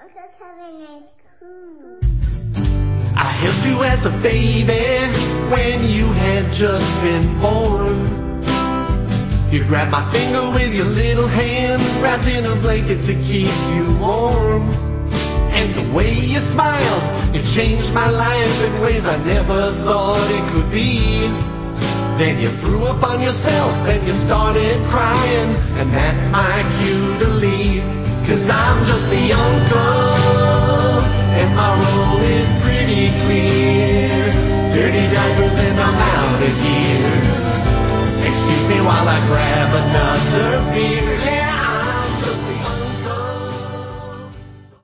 I held you as a baby when you had just been born. You grabbed my finger with your little hand, wrapped in a blanket to keep you warm. And the way you smiled, it changed my life in ways I never thought it could be. Then you threw up on yourself and you started crying, and that's my cue to leave. 'Cause I'm just the uncle, and my role is pretty clear. Dirty diapers and I'm out of here. Excuse me while I grab another